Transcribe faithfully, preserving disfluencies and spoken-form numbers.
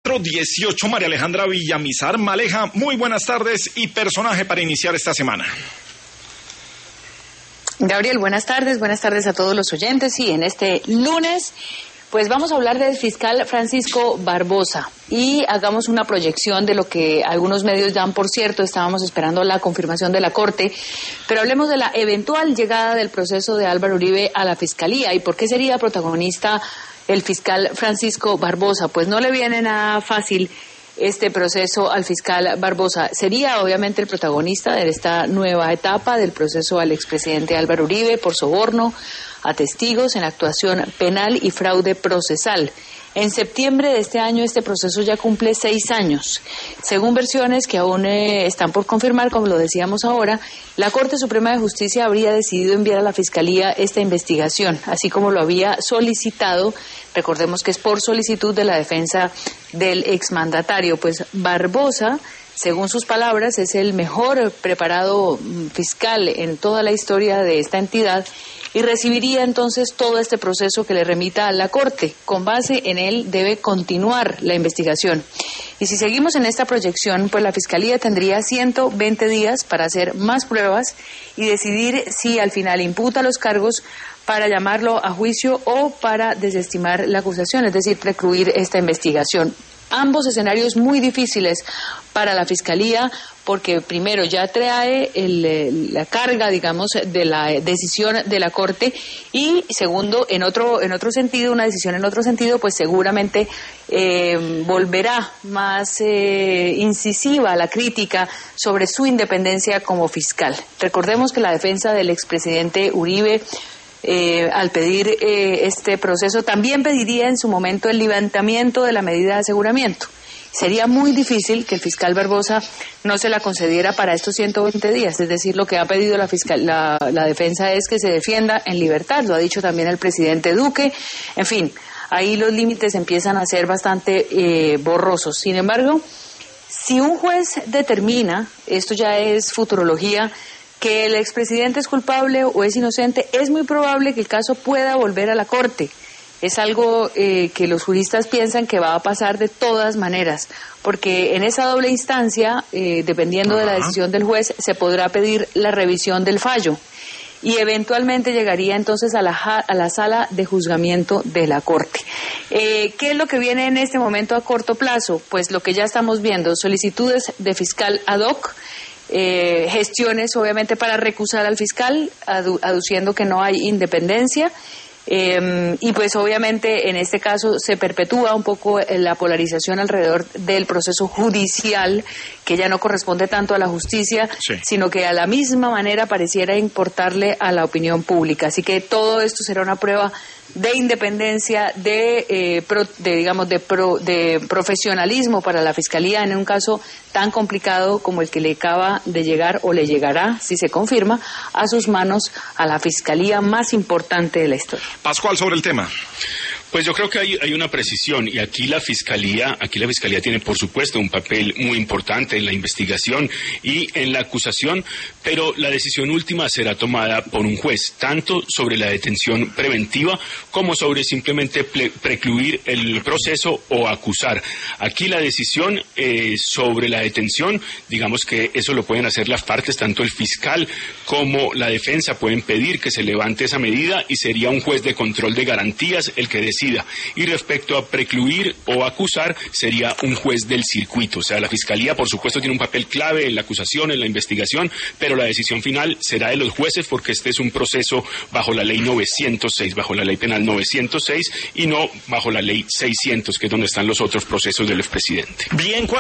cuatro dieciocho, María Alejandra Villamizar. Maleja, muy buenas tardes y personaje para iniciar esta semana. Gabriel, buenas tardes, buenas tardes a todos los oyentes. Y en este lunes, pues vamos a hablar del fiscal Francisco Barbosa y hagamos una proyección de lo que algunos medios dan por cierto. Estábamos esperando la confirmación de la Corte, pero hablemos de la eventual llegada del proceso de Álvaro Uribe a la Fiscalía y por qué sería protagonista el fiscal Francisco Barbosa. Pues no le viene nada fácil este proceso al fiscal Barbosa. Sería obviamente el protagonista de esta nueva etapa del proceso al expresidente Álvaro Uribe por soborno a testigos en actuación penal y fraude procesal. En septiembre de este año este proceso ya cumple seis años. Según versiones que aún eh, están por confirmar, como lo decíamos ahora, la Corte Suprema de Justicia habría decidido enviar a la Fiscalía esta investigación, así como lo había solicitado. Recordemos que es por solicitud de la defensa del exmandatario. Pues Barbosa, según sus palabras, es el mejor preparado fiscal en toda la historia de esta entidad y recibiría entonces todo este proceso que le remita a la Corte. Con base en él debe continuar la investigación. Y si seguimos en esta proyección, pues la Fiscalía tendría ciento veinte días para hacer más pruebas y decidir si al final imputa los cargos para llamarlo a juicio o para desestimar la acusación, es decir, precluir esta investigación. Ambos escenarios muy difíciles para la Fiscalía porque primero ya trae el, la carga, digamos, de la decisión de la Corte y segundo, en otro en otro sentido, una decisión en otro sentido, pues seguramente eh, volverá más eh, incisiva la crítica sobre su independencia como fiscal. Recordemos que la defensa del expresidente Uribe Eh, al pedir eh, este proceso, también pediría en su momento el levantamiento de la medida de aseguramiento. Sería muy difícil que el fiscal Barbosa no se la concediera para estos ciento veinte días, es decir, lo que ha pedido la, fiscal, la, la defensa es que se defienda en libertad, lo ha dicho también el presidente Duque, en fin, ahí los límites empiezan a ser bastante eh, borrosos. Sin embargo, si un juez determina, esto ya es futurología, que el expresidente es culpable o es inocente, es muy probable que el caso pueda volver a la Corte. Es algo eh, que los juristas piensan que va a pasar de todas maneras, porque en esa doble instancia, eh, dependiendo Ajá. de la decisión del juez, se podrá pedir la revisión del fallo y eventualmente llegaría entonces a la, a la sala de juzgamiento de la Corte. Eh, ¿Qué es lo que viene en este momento a corto plazo? Pues lo que ya estamos viendo, solicitudes de fiscal ad hoc, Eh, gestiones obviamente para recusar al fiscal, adu aduciendo que no hay independencia, eh, y pues obviamente en este caso se perpetúa un poco la polarización alrededor del proceso judicial, que ya no corresponde tanto a la justicia, sí. sino que a la misma manera pareciera importarle a la opinión pública. Así que todo esto será una prueba de independencia, de, eh, pro, de digamos, de, pro, de profesionalismo para la Fiscalía en un caso tan complicado como el que le acaba de llegar o le llegará, si se confirma, a sus manos a la Fiscalía más importante de la historia. Pascual, sobre el tema. Pues yo creo que hay, hay una precisión y aquí la Fiscalía, aquí la Fiscalía tiene por supuesto un papel muy importante en la investigación y en la acusación, pero la decisión última será tomada por un juez, tanto sobre la detención preventiva como sobre simplemente pre precluir el proceso o acusar. Aquí la decisión eh, sobre la detención, digamos que eso lo pueden hacer las partes, tanto el fiscal como la defensa pueden pedir que se levante esa medida y sería un juez de control de garantías el que decide. Y respecto a precluir o acusar, sería un juez del circuito. O sea, la Fiscalía, por supuesto, tiene un papel clave en la acusación, en la investigación, pero la decisión final será de los jueces porque este es un proceso bajo la ley novecientos seis, bajo la ley penal novecientos seis y no bajo la ley seiscientos, que es donde están los otros procesos del expresidente. Bien,